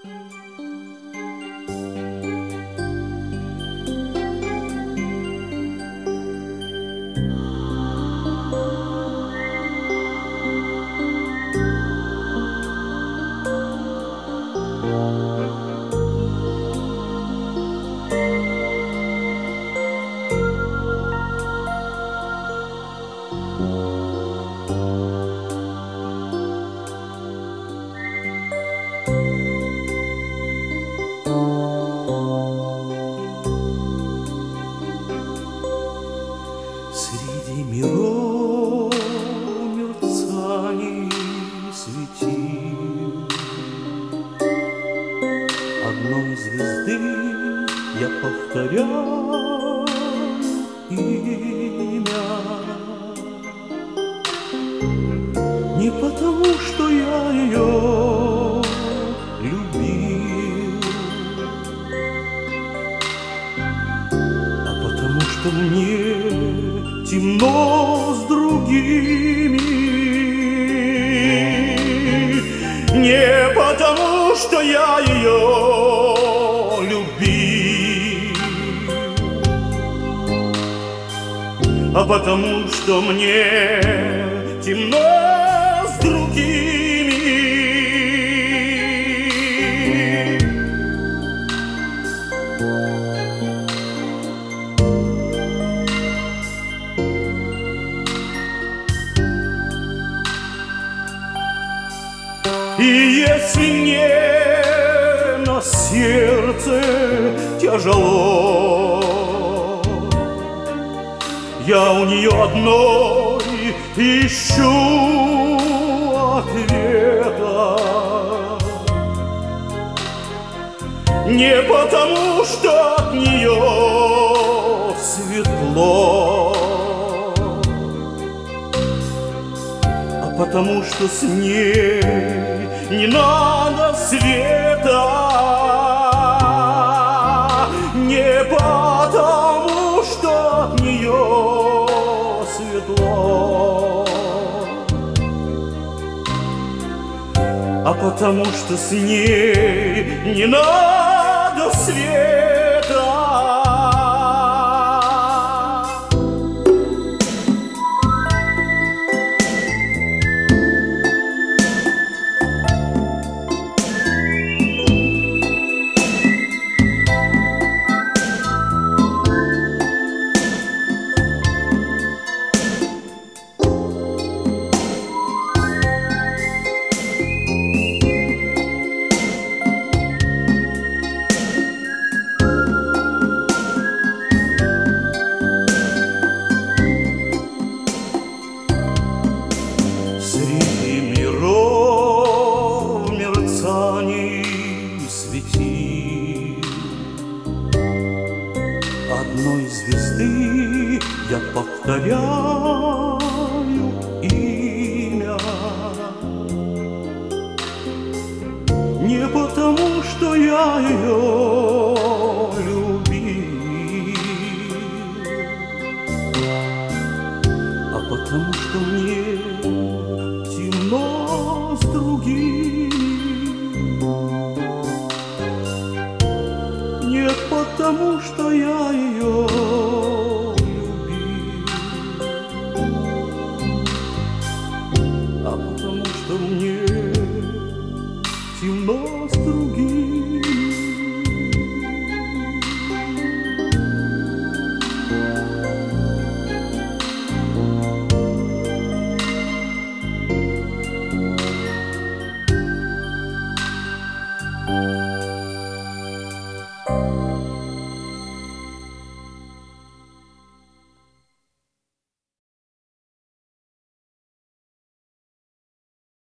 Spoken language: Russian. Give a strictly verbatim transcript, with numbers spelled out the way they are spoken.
Среди миров мерцаний светил одной звезды я повторяю имя. Не потому, что я ее любил, а потому, что мне темно с другими. Не потому, что я ее любил, а потому, что мне темно с другими. И если мне на сердце тяжело, я у нее одной ищу ответа. Не потому, что от нее светло, а потому, что с ней не надо света. Не потому, что от нее светло, а потому, что с ней не надо света. Среди миров мерцаний светил одной звезды я повторяю имя. Не потому, что я ее любил, а потому, что мне темно с другими. Не потому, что я ее